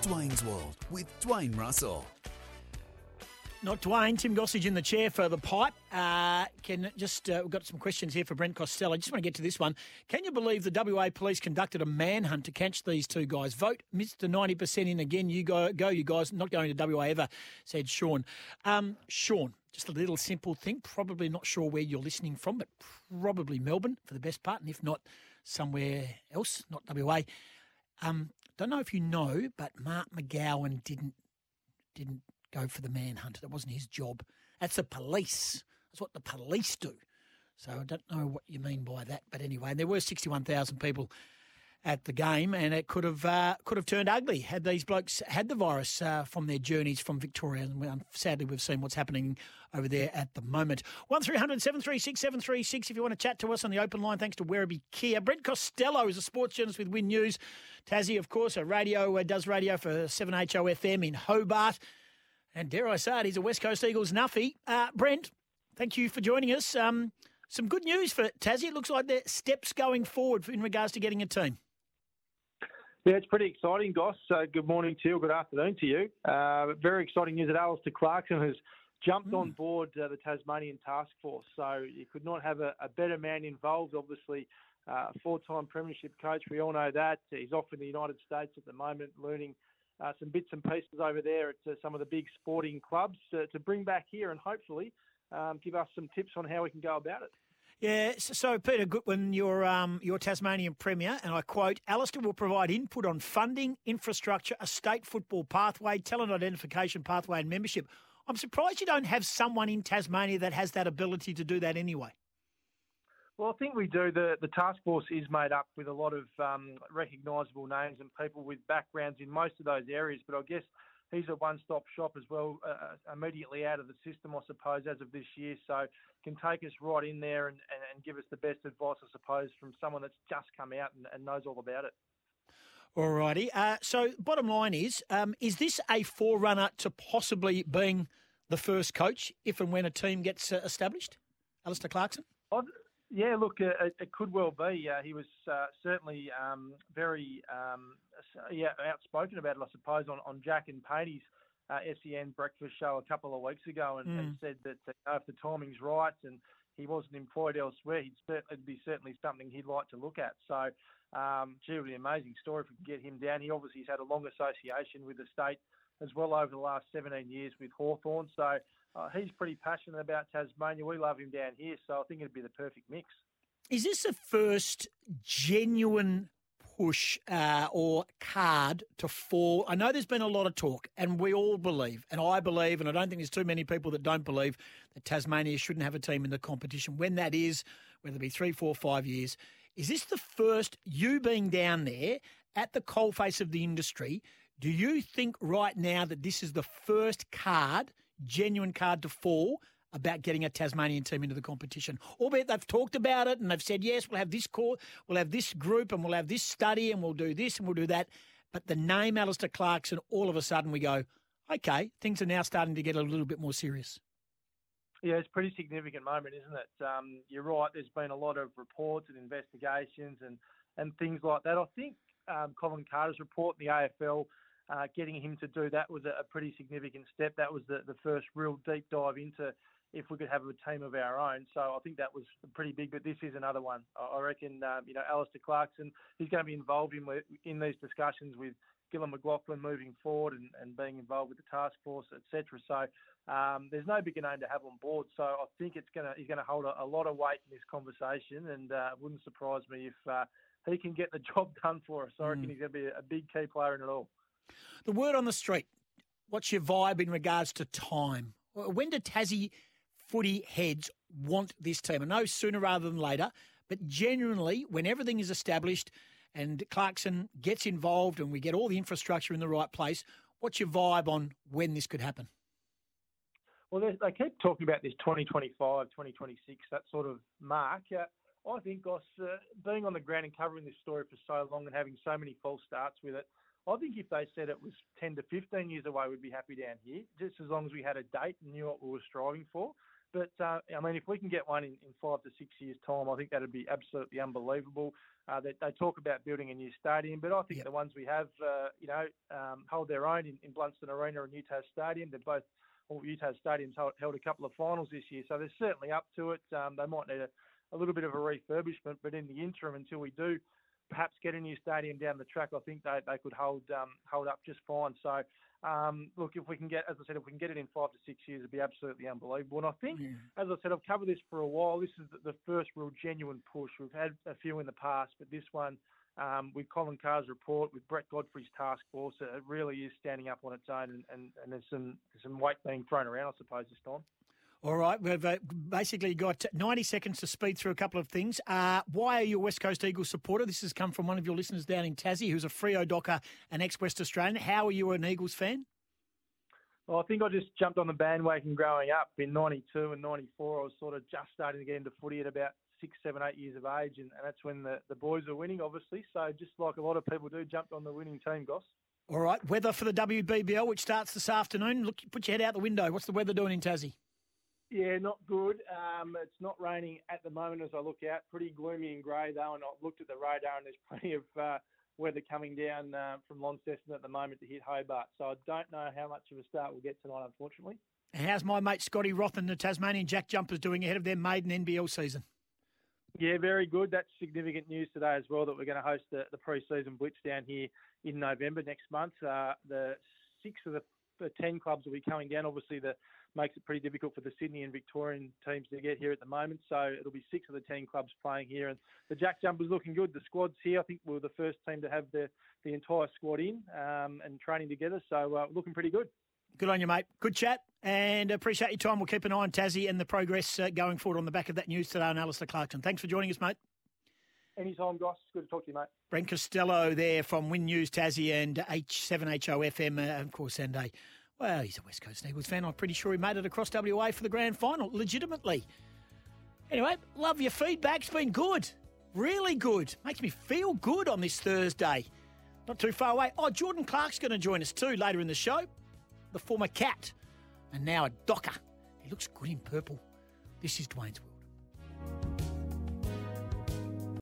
Dwayne's World with Dwayne Russell. Not Dwayne, Tim Gossage in the chair for the pipe. We've got some questions here for Brent Costello. I just want to get to this one. Can you believe the WA police conducted a manhunt to catch these two guys? Vote Mr. 90% in again. You go, you guys. Not going to WA ever, said Sean. Sean, just a little simple thing. Probably not sure where you're listening from, but probably Melbourne for the best part, and if not, somewhere else, not WA. Don't know if you know, but Mark McGowan didn't go for the manhunt. That wasn't his job. That's the police. That's what the police do. So I don't know what you mean by that. But anyway, there were 61,000 people at the game, and it could have turned ugly had these blokes had the virus from their journeys from Victoria. And sadly, we've seen what's happening over there at the moment. 1300 736 736 if you want to chat to us on the open line, thanks to Werribee Kia. Brent Costello is a sports journalist with Win News. Tassie, of course, does radio for 7HO FM in Hobart. And dare I say it, he's a West Coast Eagles nuffy. Brent, thank you for joining us. Some good news for Tassie. It looks like there's steps going forward in regards to getting a team. Yeah, it's pretty exciting, Goss. Good morning to you, good afternoon to you. Very exciting news that Alistair Clarkson has jumped on board the Tasmanian Task Force. So you could not have a better man involved, obviously. Four-time premiership coach, we all know that. He's off in the United States at the moment, learning some bits and pieces over there at some of the big sporting clubs to bring back here and hopefully give us some tips on how we can go about it. Yeah, so Peter Goodwin, your Tasmanian Premier, and I quote, Alistair will provide input on funding, infrastructure, a state football pathway, talent identification pathway and membership. I'm surprised you don't have someone in Tasmania that has that ability to do that anyway. Well, I think we do. The task force is made up with a lot of recognisable names and people with backgrounds in most of those areas, but I guess he's a one-stop shop as well, immediately out of the system, I suppose, as of this year, so can take us right in there and give us the best advice, I suppose, from someone that's just come out and knows all about it. All righty. So bottom line is this a forerunner to possibly being the first coach if and when a team gets established? Alistair Clarkson? Yeah, look, it could well be. He was certainly very outspoken about it, I suppose, on Jack and Patey's SEN breakfast show a couple of weeks ago and said that if the timing's right and he wasn't employed elsewhere, it'd be certainly something he'd like to look at. So, it would be an amazing story if we can get him down. He obviously has had a long association with the state as well over the last 17 years with Hawthorn. So he's pretty passionate about Tasmania. We love him down here, so I think it'd be the perfect mix. Is this the first genuine push or card to fall? I know there's been a lot of talk, and we all believe, and I believe, and I don't think there's too many people that don't believe that Tasmania shouldn't have a team in the competition. When that is, whether it be 3, 4, 5 years, is this the first, you being down there at the coalface of the industry, do you think right now that this is the first genuine card to fall about getting a Tasmanian team into the competition? Albeit they've talked about it and they've said, yes, we'll have this court, we'll have this group and we'll have this study and we'll do this and we'll do that. But the name Alistair Clarkson, all of a sudden we go, okay, things are now starting to get a little bit more serious. Yeah, it's a pretty significant moment, isn't it? You're right, there's been a lot of reports and investigations and things like that. I think Colin Carter's report in the AFL, getting him to do that was a pretty significant step. That was the first real deep dive into if we could have a team of our own. So I think that was pretty big, but this is another one. I reckon, Alistair Clarkson, he's going to be involved in these discussions with Gillon McLachlan moving forward and being involved with the task force, etc. So there's no bigger name to have on board. So I think he's going to hold a lot of weight in this conversation, and it wouldn't surprise me if he can get the job done for us. I reckon he's going to be a big key player in it all. The word on the street, what's your vibe in regards to time? When do Tassie footy heads want this team? I know sooner rather than later, but genuinely, when everything is established and Clarkson gets involved and we get all the infrastructure in the right place, what's your vibe on when this could happen? Well, they keep talking about this 2025, 2026, that sort of mark. I think, Goss, being on the ground and covering this story for so long and having so many false starts with it, I think if they said it was 10 to 15 years away, we'd be happy down here, just as long as we had a date and knew what we were striving for. But, if we can get one in 5 to 6 years' time, I think that would be absolutely unbelievable. They talk about building a new stadium, but I think the ones we have, hold their own in Blunston Arena and UTAS Stadium. They're both, UTAS Stadium's held a couple of finals this year, so they're certainly up to it. They might need a little bit of a refurbishment, but in the interim, until we do perhaps get a new stadium down the track, I think they could hold up just fine. So, look, if we can get, as I said, if we can get it in 5 to 6 years, it'd be absolutely unbelievable. And I think, as I said, I've covered this for a while. This is the first real genuine push. We've had a few in the past, but this one, with Colin Carr's report, with Brett Godfrey's task force, it really is standing up on its own, and there's some weight being thrown around, I suppose, this time. All right, we've basically got 90 seconds to speed through a couple of things. Why are you a West Coast Eagles supporter? This has come from one of your listeners down in Tassie, who's a Freo Docker and ex-West Australian. How are you an Eagles fan? Well, I think I just jumped on the bandwagon growing up in 92 and 94. I was sort of just starting to get into footy at about 6, 7, 8 years of age, and that's when the boys were winning, obviously. So just like a lot of people do, jumped on the winning team, Goss. All right, weather for the WBBL, which starts this afternoon. Look, put your head out the window. What's the weather doing in Tassie? Yeah, not good. It's not raining at the moment as I look out. Pretty gloomy and grey, though, and I've looked at the radar, and there's plenty of weather coming down from Launceston at the moment to hit Hobart. So I don't know how much of a start we'll get tonight, unfortunately. How's my mate Scotty Roth and the Tasmanian Jack Jumpers doing ahead of their maiden NBL season? Yeah, very good. That's significant news today as well, that we're going to host the pre-season blitz down here in November next month. The 6 of the 10 clubs will be coming down. Obviously, that makes it pretty difficult for the Sydney and Victorian teams to get here at the moment. So it'll be 6 of the 10 clubs playing here. And the Jack Jumpers looking good. The squad's here. I think we're the first team to have the entire squad in and training together. So looking pretty good. Good on you, mate. Good chat, and appreciate your time. We'll keep an eye on Tassie and the progress going forward on the back of that news today on Alistair Clarkson. Thanks for joining us, mate. Anytime, Goss. Good to talk to you, mate. Brent Costello there from Win News Tassie and H7HOFM, of course, and well, he's a West Coast Eagles fan. I'm pretty sure he made it across WA for the grand final, legitimately. Anyway, love your feedback. It's been good. Really good. Makes me feel good on this Thursday. Not too far away. Oh, Jordan Clark's going to join us too later in the show. The former Cat and now a Docker. He looks good in purple. This is Dwayne's World.